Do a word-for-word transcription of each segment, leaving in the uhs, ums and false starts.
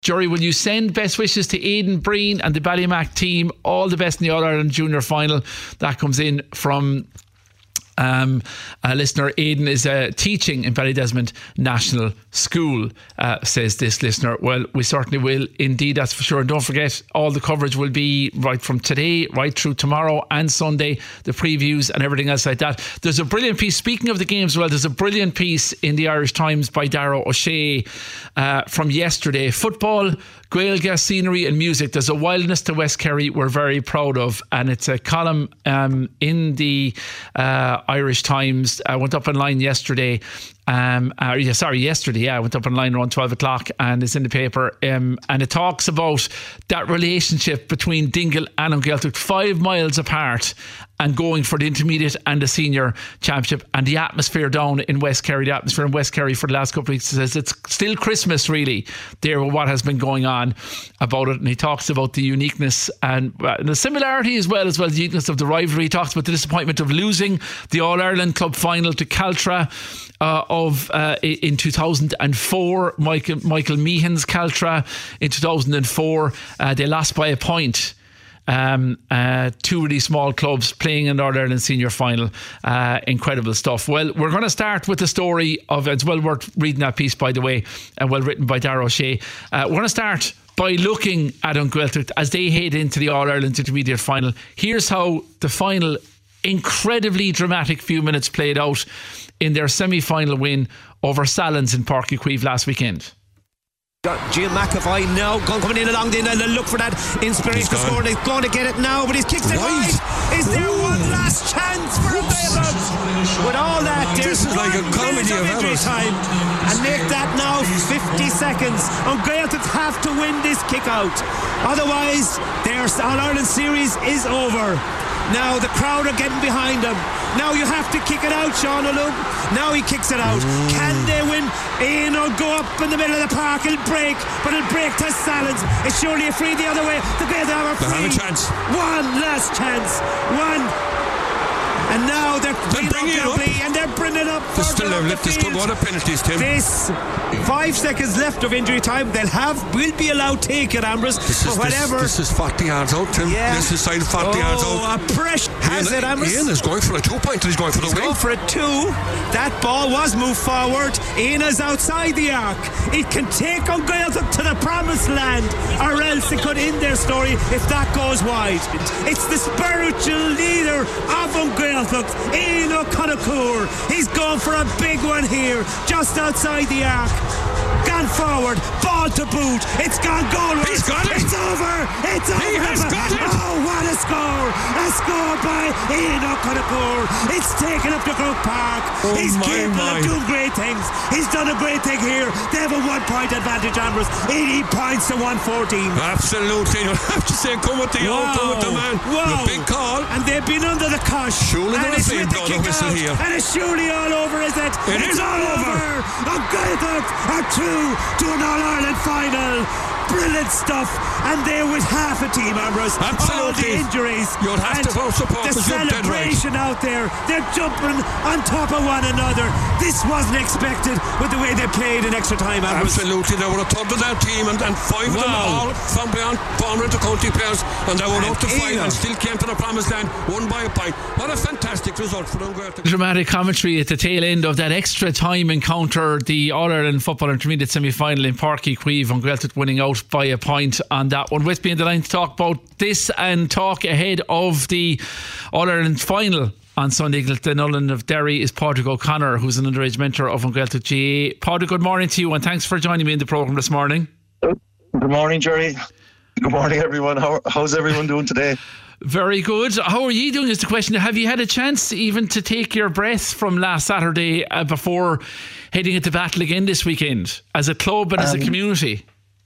Jory, will you send best wishes to Aidan Breen and the Ballymac team? All the best in the All-Ireland Junior Final. That comes in from um, a listener. Aidan is uh, teaching in Ballydesmond National School, uh, says this listener. Well, we certainly will indeed, that's for sure. And don't forget, all the coverage will be right from today right through tomorrow and Sunday, the previews and everything else like that. There's a brilliant piece, speaking of the games, well, there's a brilliant piece in the Irish Times by Darragh O'Shea uh, from yesterday. Football, Gaeilge, scenery and music. There's a wildness to West Kerry we're very proud of, and it's a column um, in the uh, Irish Times. I went up online yesterday. Um, uh, yeah, sorry, yesterday, yeah, I went up online around twelve o'clock and it's in the paper. Um, and it talks about that relationship between Dingle and Gaeltacht, five miles apart, and going for the intermediate and the senior championship, and the atmosphere down in West Kerry, the atmosphere in West Kerry for the last couple of weeks, says it's still Christmas really there with what has been going on about it. And he talks about the uniqueness and uh, the similarity as well as well the uniqueness of the rivalry. He talks about the disappointment of losing the All-Ireland Club final to Caltra uh, of uh, in two thousand four. Michael Michael Meehan's Caltra in two thousand four, uh, they lost by a point. Um, uh, two really small clubs playing in the All-Ireland senior final. Uh, incredible stuff. Well, we're going to start with the story of, it's well worth reading that piece, by the way, and well written by Darragh O'Shea. Uh, we're going to start by looking at Gaeltacht as they head into the All-Ireland intermediate final. Here's how the final, incredibly dramatic few minutes played out in their semi-final win over Salins in Páirc Uí Chaoimh last weekend. Jim McAvoy now coming in along the end and look for that inspiration to score. He's going to get it now, but he's kicked it right. Is there one last chance for a Gaeltacht? With all that, this is like a comedy of errors. Time, and make that now fifty seconds. And Gaeltacht have to win this kick out, otherwise their All-Ireland series is over. Now the crowd are getting behind him. Now you have to kick it out, Sean O'Loughlin. Now he kicks it out. Mm. Can they win? Ian will go up in the middle of the park. He'll break, but he'll break to Salins. It's surely a free the other way. The Gaeltacht have a free. They have a chance. One last chance. One. And now they're, they're bringing it up, and they're bringing it up. There's still left. This could go to penalties, Tim. This five seconds left of injury time. They'll have, will be allowed to take it, Ambrose. This is, whatever. This, this is forty yards out, Tim. Yeah. This is side forty oh, yards out. Oh, a pressure. Has Ian, it, Ambrose? Ian is going for a two-pointer. He's going for He's the win. He's going for a two. That ball was moved forward. Ian is outside the arc. It can take on Gaeltacht to the promised land, or else it could end their story if that goes wide. It's the spiritual leader of Gaeltacht, Ian O'Connor. He's going for a big one here, just outside the arc. Gone forward, ball to boot. It's gone goalwards. He's got it. It's over. It's over. He has got it. Oh, what a score! A score by Ian O'Connor. It's taken up to Croke Park. Oh, He's my, capable my. of doing great things. He's done a great thing here. They have a one-point advantage, Ambrose. eighty points to one fourteen. Absolutely. You have to say, come with the wow. old, come with the man. Wow. The big call. And they've been under the cosh. Surely and they're playing blow the whistle here. And it's surely all over, is it? It it's is all over. And Gaeltacht are through to an All-Ireland final. Brilliant stuff. And they're with half a team, Ambrose. Absolutely. All the injuries. You'll have and to vote support. the celebration right. out there. They're jumping on top of one another. This wasn't expected with the way they played in extra time, Ambrose. Absolutely. They were a third of that team, and, and five wow. of them all from beyond former to county players, and they were and up to five and still came to the promised land, won by a point. What a fantastic result for them. Dramatic commentary at the tail end of that extra time encounter, the All-Ireland Football Intermediate semi-final in Páirc Uí Chaoimh, and Gaeltacht winning out by a point on that one. With me in the line to talk about this and talk ahead of the All-Ireland final on Sunday, Glenullen of Derry, is Padraig O'Connor, who's an underage mentor of Gaeltacht G A. Padraig, good morning to you, and thanks for joining me in the programme this morning. Good morning, Jerry. Good morning, everyone. How, how's everyone doing today? Very good. How are you doing is the question. Have you had a chance even to take your breath from last Saturday uh, before heading into battle again this weekend as a club and um, as a community?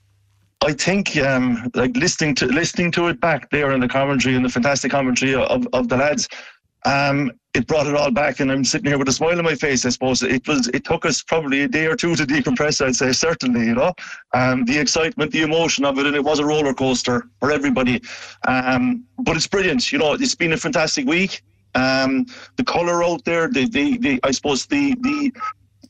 I think um, like listening to listening to it back there in the commentary and the fantastic commentary of, of the lads, um, it brought it all back, and I'm sitting here with a smile on my face. I suppose it was it took us probably a day or two to decompress, I'd say, certainly, you know. Um, the excitement, the emotion of it, and it was a roller coaster for everybody. Um, but it's brilliant, you know. It's been a fantastic week. Um, the colour out there, the, the, the I suppose the the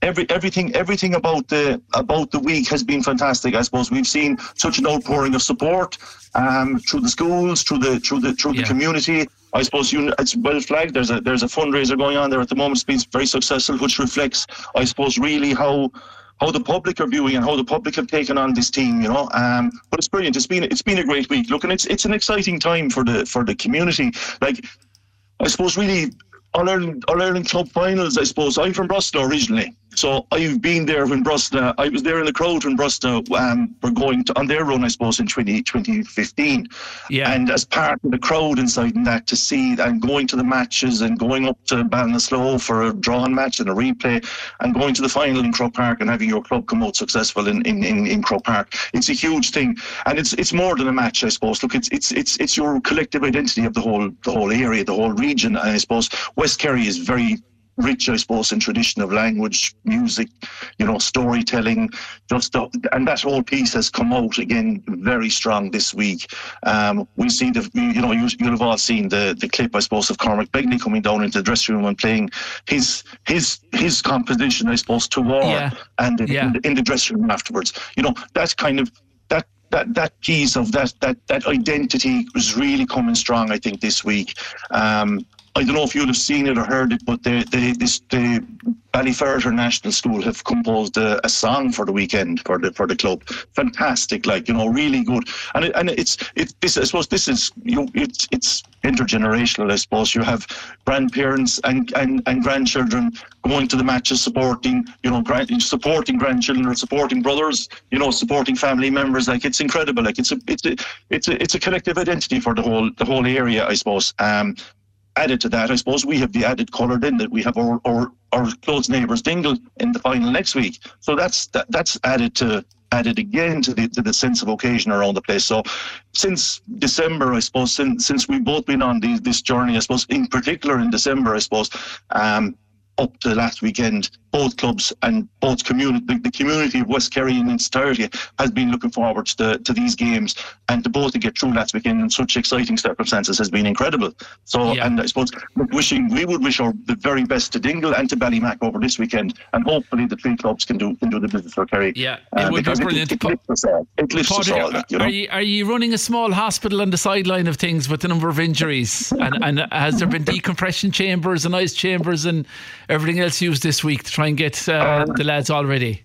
every everything everything about the about the week has been fantastic. I suppose we've seen such an outpouring of support um, through the schools, through the through the through yeah. the community. I suppose you, it's well flagged. There's a there's a fundraiser going on there at the moment. It's been very successful, which reflects, I suppose, really how how the public are viewing and how the public have taken on this team. You know, um, but it's brilliant. It's been it's been a great week. Look, and it's it's an exciting time for the for the community. Like, I suppose really All Ireland All Ireland club finals. I suppose I'm from Brosna originally. So I've been there when Brosna, I was there in the crowd when Brosna um, were going to, on their run, I suppose, in twenty fifteen. Yeah. And as part of the crowd inside in that, to see and going to the matches and going up to Ballinasloe for a drawn match and a replay and going to the final in Croke Park and having your club come out successful in, in, in, in Croke Park. It's a huge thing. And it's it's more than a match, I suppose. Look, it's it's it's it's your collective identity of the whole the whole area, the whole region. And I suppose West Kerry is very rich, I suppose, in tradition of language, music, you know, storytelling, just the, and that whole piece has come out again very strong this week. Um, we see the, you know, you, you'll have all seen the the clip, I suppose, of Cormac Begley coming down into the dressing room and playing his his his composition, I suppose, to War, yeah. and in, yeah. in, the, in the dressing room afterwards. You know, that's kind of that. That that piece of that that that identity was really coming strong, I think, this week. Um, I don't know if you'll have seen it or heard it, but the the this the Ballyferriter National School have composed a, a song for the weekend for the for the club. Fantastic, like, you know, really good. And it, and it's it this I suppose this is you it's it's intergenerational. I suppose you have grandparents and, and, and grandchildren going to the matches, supporting you know grand, supporting grandchildren or supporting brothers, you know, supporting family members. Like, it's incredible. Like, it's a it's a it's a it's a collective identity for the whole the whole area, I suppose. Um, Added to that, I suppose we have the added colour in that we have our, our, our close neighbours Dingle in the final next week. So that's that, that's added to added again to the to the sense of occasion around the place. So since December, I suppose, since since we've both been on the, this journey, I suppose, in particular in December, I suppose, um, up to last weekend, both clubs and both community, the, the community of West Kerry in its entirety has been looking forward to, the, to these games, and to both to get through last weekend in such exciting circumstances has been incredible. So, yeah. and I suppose wishing we would wish our the very best to Dingle and to Ballymac over this weekend, and hopefully the three clubs can do can do the business for Kerry. Yeah, it uh, would be brilliant. It, it, it lifts us all. It lifts us all. Like, you know? Are you are you running a small hospital on the sideline of things with the number of injuries, and and has there been decompression chambers and ice chambers and everything else used this week to try and get uh, um, the lads all ready?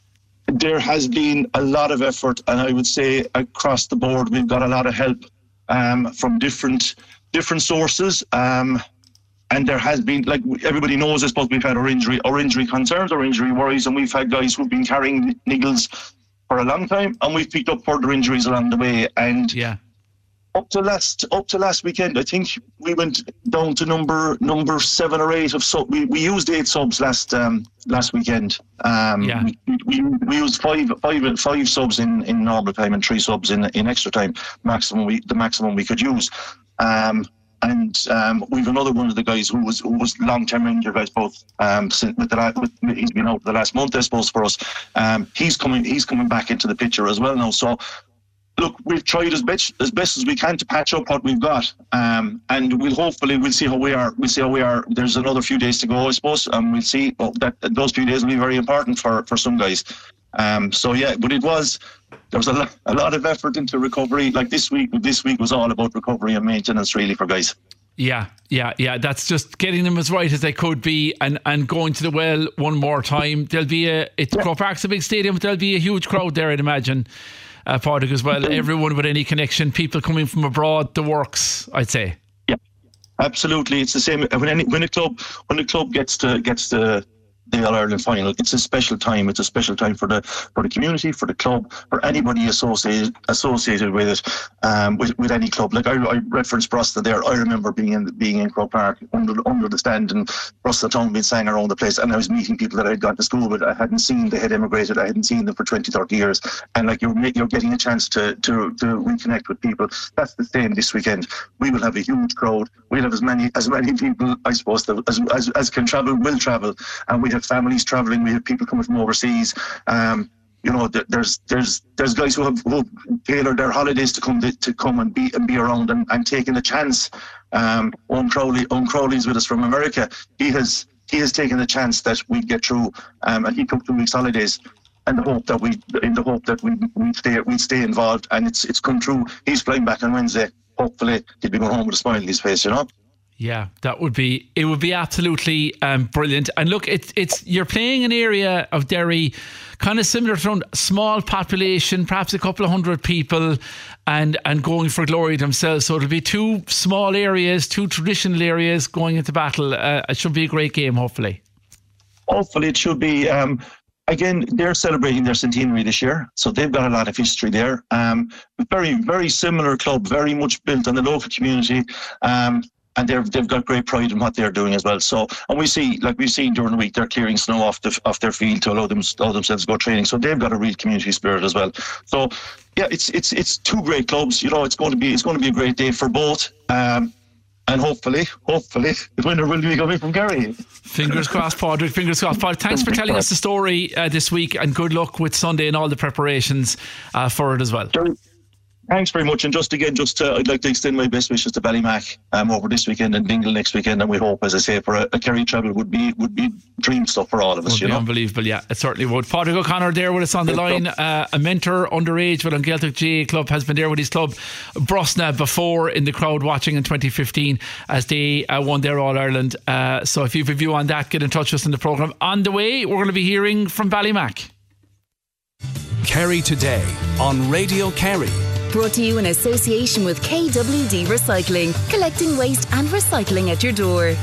There has been a lot of effort, and I would say across the board we've got a lot of help um, from different different sources, um, and there has been, like everybody knows, I suppose, we've had our injury our injury concerns, our injury worries, and we've had guys who've been carrying niggles for a long time, and we've picked up further injuries along the way. And yeah. Up to last, up to last weekend, I think we went down to number number seven or eight of sub. We, we used eight subs last um, last weekend. Um, yeah. we, we we used five five five subs in, in normal time and three subs in in extra time. Maximum we the maximum we could use. Um, and um, we've another one of the guys who was who was long term injured, I suppose. Um, since with the with, he's been out for the last month, I suppose, for us. Um, he's coming he's coming back into the picture as well now. So. Look, we've tried as best as best as we can to patch up what we've got, um, and we'll hopefully we'll see how we are. We'll see how we are. There's another few days to go, I suppose, and we'll see. Well, that those few days will be very important for, for some guys. Um, so yeah, but it was there was a lot, a lot of effort into recovery. Like this week, this week was all about recovery and maintenance, really, for guys. Yeah, yeah, yeah. That's just getting them as right as they could be, and, and going to the well one more time. There'll be a it's yeah. Croke Park's a big stadium, but there'll be a huge crowd there, I'd imagine. Uh, Pádraig as well. Everyone with any connection, people coming from abroad, the works, I'd say. Yeah, absolutely. It's the same when any when a club when a club gets to gets to the All Ireland final. It's a special time. It's a special time for the for the community, for the club, for anybody associated associated with it, um, with, with any club. Like I, I referenced Brosna there. I remember being in being in Croke Park under under the stand, and Brosna Town being sang around the place, and I was meeting people that I'd gone to school with. I hadn't seen. They had emigrated. I hadn't seen them for twenty, thirty years, and like you're you're getting a chance to to to reconnect with people. That's the same this weekend. We will have a huge crowd. We'll have as many as many people, I suppose, that as as, as can travel will travel, and we have families travelling. We have people coming from overseas. Um, you know, there's there's there's guys who have, who have tailored their holidays to come to, to come and be and be around and, and taking a chance. Um, Owen Crowley, Owen Crowley's with us from America. He has he has taken the chance that we'd get through, um, and he took two weeks holidays. And the hope that we, in the hope that we we stay we stay involved, and it's it's come true. He's flying back on Wednesday. Hopefully, he'll be going home with a smile on his face. You know. Yeah, that would be it. Would be absolutely um, brilliant. And look, it's it's you're playing an area of Derry, kind of similar to small population, perhaps a couple of hundred people, and and going for glory themselves. So it'll be two small areas, two traditional areas going into battle. Uh, it should be a great game. Hopefully. Hopefully, it should be. Um, Again, they're celebrating their centenary this year, so they've got a lot of history there. Um, very, very similar club, very much built on the local community, um, and they've they've got great pride in what they're doing as well. So, and we see, like we've seen during the week, they're clearing snow off the off their field to allow them allow themselves to go training. So they've got a real community spirit as well. So, yeah, it's it's it's two great clubs. You know, it's going to be it's going to be a great day for both. Um, And hopefully, hopefully, the winner will be coming from Kerry. Fingers crossed, Padraig. Fingers crossed. Paul, thanks for telling us the story uh, this week, and good luck with Sunday and all the preparations uh, for it as well. Thanks very much. And just again, just uh, I'd like to extend my best wishes to Ballymac um, over this weekend and Dingle next weekend. And we hope, as I say, for a, a Kerry travel would be would be dream stuff for all of us. Would you be know, unbelievable. Yeah, it certainly would. Padraig O'Connor there with us on the line, uh, a mentor underage with an Gaeltacht G A A club, has been there with his club Brosna before in the crowd watching in twenty fifteen as they uh, won their All Ireland. Uh, so if you have a view on that, get in touch with us in the programme. On the way, we're going to be hearing from Ballymac. Kerry Today on Radio Kerry. Brought to you in association with K W D Recycling, collecting waste and recycling at your door.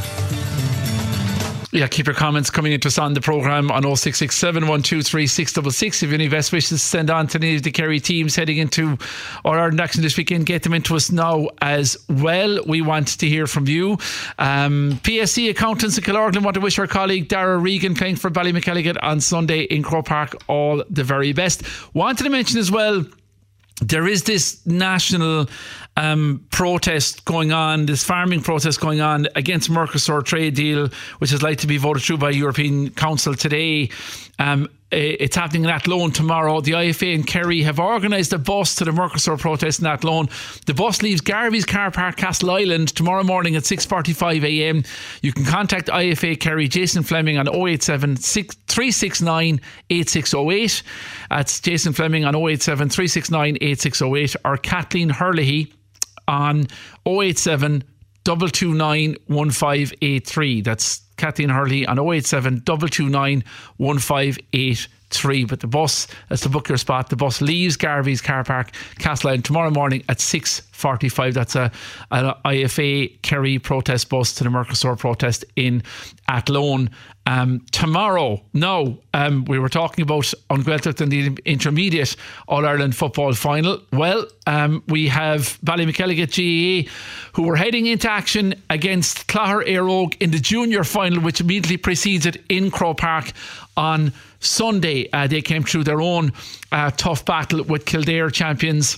Yeah, keep your comments coming into us on the programme on oh six six seven, one two three, six six six. If you have any best wishes, send on to any of the Kerry teams heading into our Ireland action this weekend. Get them into us now as well. We want to hear from you. Um, P S C accountants in Killorglin want to wish our colleague Dara Regan, playing for Ballymacalligan on Sunday in Croke Park, all the very best. Wanted to mention as well, there is this national um, protest going on, this farming protest going on against Mercosur trade deal, which is like to be voted through by European Council today. Um, it's happening in Athlone tomorrow. The I F A and Kerry have organised a bus to the Mercosur protest in Athlone. The bus leaves Garvey's Car Park, Castle Island, tomorrow morning at six forty-five a m. You can contact I F A Kerry Jason Fleming on oh eight seven, three six nine, eight six oh eight. That's Jason Fleming on oh eight seven, three six nine, eight six oh eight, or Kathleen Hurley on oh eight seven, two two nine, one five eight three. That's Kathleen Hurley on oh eight seven, two two nine, one five eight three. But the bus, that's to book your spot, the bus leaves Garvey's Car Park, Castle Island, tomorrow morning at six forty-five. That's a, a I F A Kerry protest bus to the Mercosur protest in Athlone. Um, tomorrow, no, um, we were talking about on Gaeltacht and the intermediate All-Ireland football final. Well, um, we have Ballymacalligan G A A who were heading into action against Clogher Éire in the junior final, which immediately precedes it in Croke Park on Sunday. Uh, they came through their own uh, tough battle with Kildare champions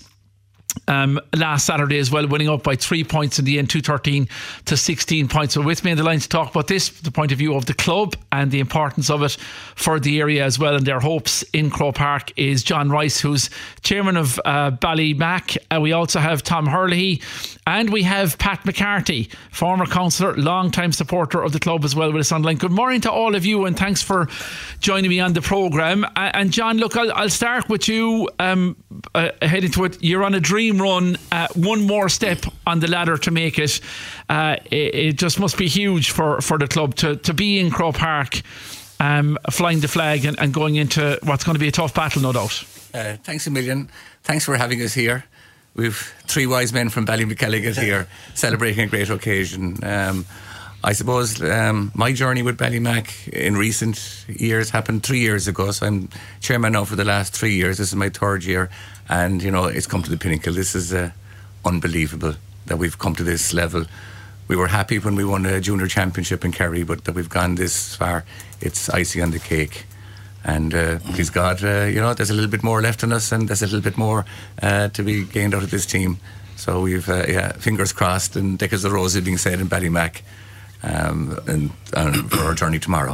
Um, last Saturday as well, winning up by three points in the end, two thirteen to sixteen points. So with me on the line to talk about this, the point of view of the club and the importance of it for the area as well and their hopes in Croke Park, is John Rice, who's chairman of uh, Ballymac. Uh, we also have Tom Hurley, and we have Pat McCarthy, former councillor, long-time supporter of the club as well, with us online. Good morning to all of you, and thanks for joining me on the programme. Uh, and John, look, I'll, I'll start with you um, uh, heading to it. You're on a dream run, uh, one more step on the ladder to make it. Uh, it, it just must be huge for, for the club to, to be in Croke Park, um, flying the flag and, and going into what's going to be a tough battle, no doubt. Uh, thanks a million. Thanks for having us here. We've three wise men from Ballymacalligan here celebrating a great occasion. Um, I suppose um, my journey with Ballymac in recent years happened three years ago, so I'm chairman now for the last three years. This is my third year, and you know, it's come to the pinnacle. This is uh, unbelievable that we've come to this level. We were happy when we won a junior championship in Kerry, but that we've gone this far, it's icing on the cake. And uh, please God, uh, you know, there's a little bit more left in us, and there's a little bit more uh, to be gained out of this team. So we've, uh, yeah, fingers crossed, and Deckers the Rose is being said in Ballymac. Um, and, and for our journey tomorrow.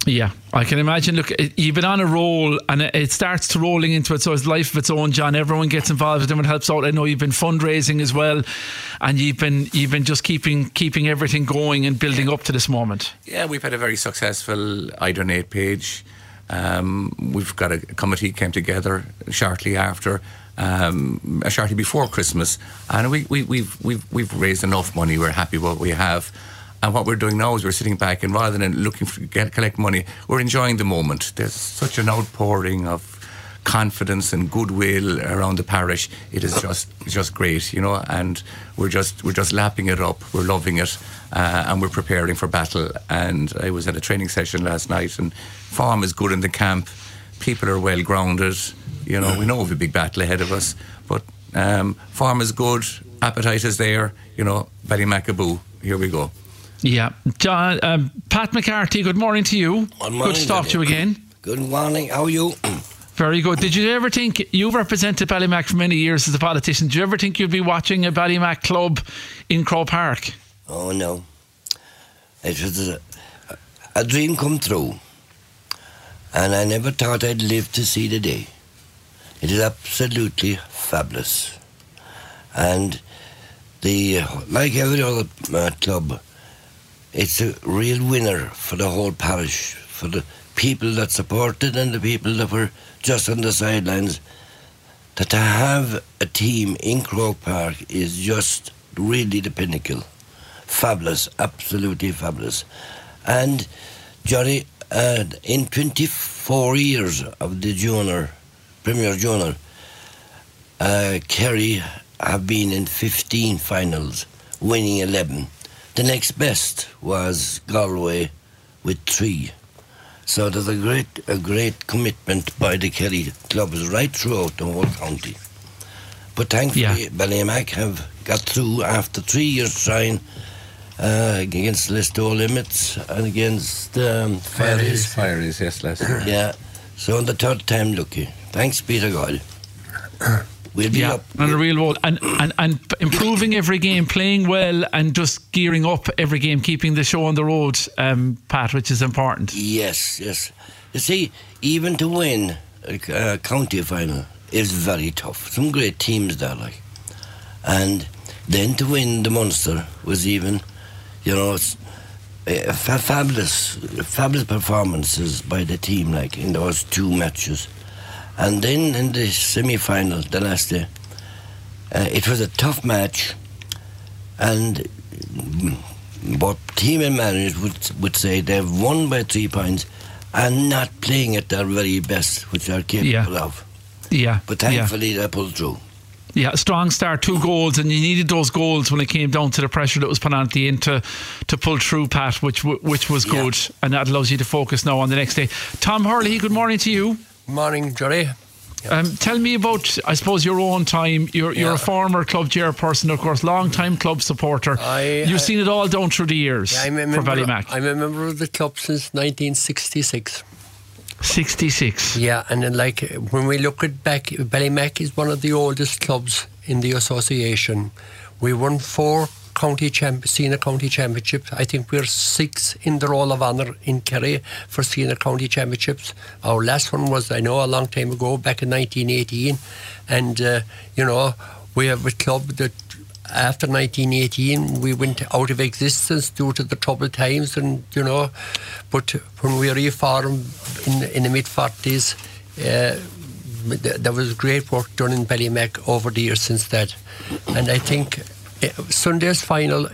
Yeah, I can imagine. Look, you've been on a roll and it starts to rolling into it, so it's life of its own, John. Everyone gets involved, everyone helps out. I know you've been fundraising as well, and you've been you've been just keeping keeping everything going and building up to this moment. Yeah, we've had a very successful I Donate page. Um, we've got a committee came together shortly after, um, shortly before Christmas, and we, we, we've we've we've raised enough money. We're happy with what we have. And what we're doing now is we're sitting back, and rather than looking to get, collect money, we're enjoying the moment. There's such an outpouring of confidence and goodwill around the parish. It is just just great, you know. And we're just we're just lapping it up. We're loving it, uh, and we're preparing for battle. And I was at a training session last night, and form is good in the camp. People are well grounded. You know, we know we have a big battle ahead of us, but um, form is good. Appetite is there. You know, Ballymacaboo. Here we go. Yeah. John, um, Pat McCarthy, good morning to you. Good morning, good to talk to you again. Good morning. How are you? Very good. Did you ever think, you represented Ballymac for many years as a politician, did you ever think you'd be watching a Ballymac club in Croke Park? Oh, no. It was a, a dream come true. And I never thought I'd live to see the day. It is absolutely fabulous. And the like every other uh, club, it's a real winner for the whole parish, for the people that supported and the people that were just on the sidelines. That to have a team in Croke Park is just really the pinnacle. Fabulous, absolutely fabulous. And Johnny, uh, in twenty-four years of the junior, Premier Junior, uh, Kerry have been in fifteen finals, winning eleven. The next best was Galway with three. So there's a great a great commitment by the Kerry clubs right throughout the whole county. But thankfully, yeah. Ballymac have got through after three years trying uh, against Listowel Limits and against um, Fairies. Fairies, yes, last year. Yeah, so on the third time lucky. Thanks be to God. We'll be yeah, up. on a real roll. And, and, and improving every game, playing well and just gearing up every game, keeping the show on the road, um, Pat, which is important. Yes, yes. You see, even to win a uh, county final is very tough. Some great teams there, like. And then to win the Munster was even, you know, it's, uh, fa- fabulous, fabulous performances by the team, like, in those two matches. And then in the semi-final, the last day, uh, it was a tough match, and both team and managers would, would say they've won by three points and not playing at their very best, which they're capable yeah. of. Yeah. But thankfully yeah. they pulled through. Yeah, strong start, two goals, and you needed those goals when it came down to the pressure that was put on at the end to, to pull through, Pat, which which was yeah. good, and that allows you to focus now on the next day. Tom Hurley, good morning to you. Morning, Jerry. Yep. Um, tell me about, I suppose, your own time. You're, you're yeah. a former club chairperson, of course, long-time club supporter. I, You've I, seen it all down through the years yeah, I'm a for member, Ballymac. I'm a member of the club since nineteen sixty-six. sixty-six. Yeah, and then like when we look at back, Ballymac is one of the oldest clubs in the association. We won four county champ- senior county championships. I think we're six in the Roll of Honour in Kerry for senior county championships. Our last one was, I know, a long time ago, back in nineteen eighteen. And, uh, you know, we have a club that after nineteen eighteen we went out of existence due to the troubled times, and, you know, but when we reformed in, in the mid-forties, uh, there was great work done in Ballymac over the years since that. And I think Sunday's final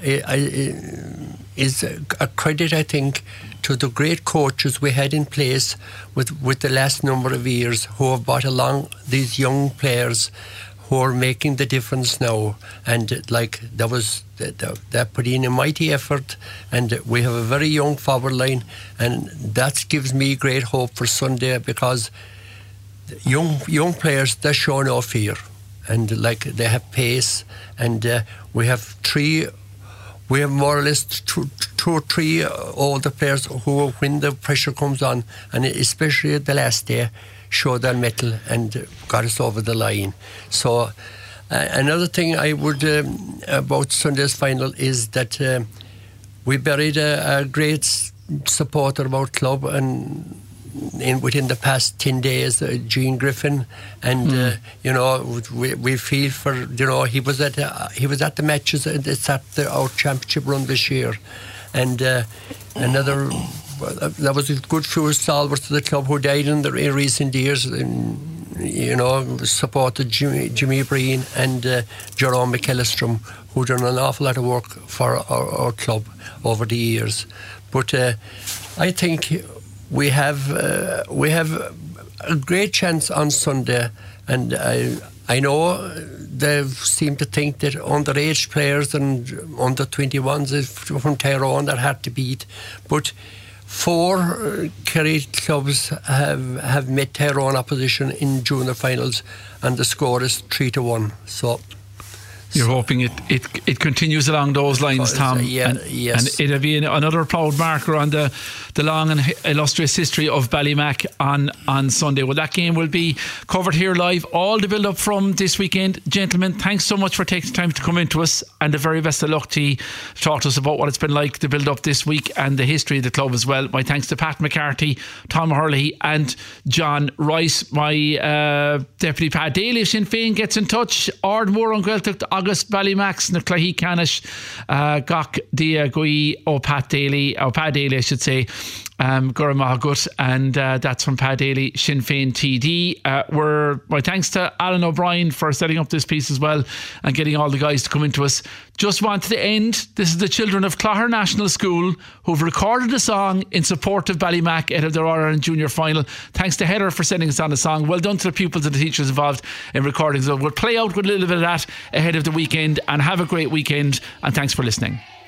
is a credit, I think, to the great coaches we had in place with, with the last number of years, who have brought along these young players who are making the difference now. And like there was, they put in a mighty effort, and we have a very young forward line, and that gives me great hope for Sunday, because young young players, they're showing off here. And like they have pace, and uh, we have three, we have more or less two, two or three older players who, when the pressure comes on, and especially at the last day, show their mettle and got us over the line. So uh, another thing I would um, about Sunday's final is that uh, we buried a, a great supporter of our club, and in within the past ten days, uh, Gene Griffin, and mm. uh, you know, we we feel for, you know, he was at uh, he was at the matches. It's at the, our championship run this year, and uh, another. There was a good few stalwarts to the club who died in the in recent years. And, you know, supported Jimmy, Jimmy Breen and uh, Jerome McAllister, who done an awful lot of work for our, our club over the years. But uh, I think we have uh, we have a great chance on Sunday, and I I know they seem to think that underage players and under twenty-ones from Tyrone are hard to beat, but four uh, Kerry clubs have have met Tyrone opposition in junior finals, and the score is three to one. So. You're hoping it, it it continues along those lines, Tom. Uh, yeah, and, yes. And it'll be another proud marker on the, the long and illustrious history of Ballymac on, on Sunday. Well, that game will be covered here live. All the build-up from this weekend. Gentlemen, thanks so much for taking time to come into us, and the very best of luck to you. Talk to us about what it's been like, the build-up this week, and the history of the club as well. My thanks to Pat McCarthy, Tom Hurley and John Rice. My uh, Deputy Pat Daly of Sinn Féin gets in touch. Ardmore on Gaeltacht, August Ballymax, na Clahí Canish, uh, Gach Dia Gui, O Pat Daly, or Pat Daly, I should say, um, Gura Mahagut, and uh, that's from Pat Daly, Sinn Féin T D. Uh, we're, my thanks to Alan O'Brien for setting up this piece as well and getting all the guys to come into us. Just wanted to end. This is the children of Clogher National School who've recorded a song in support of Ballymac ahead of their All-Ireland Junior Final. Thanks to Heather for sending us on the song. Well done to the pupils and the teachers involved in recording. So we'll play out with a little bit of that ahead of the weekend, and have a great weekend, and thanks for listening.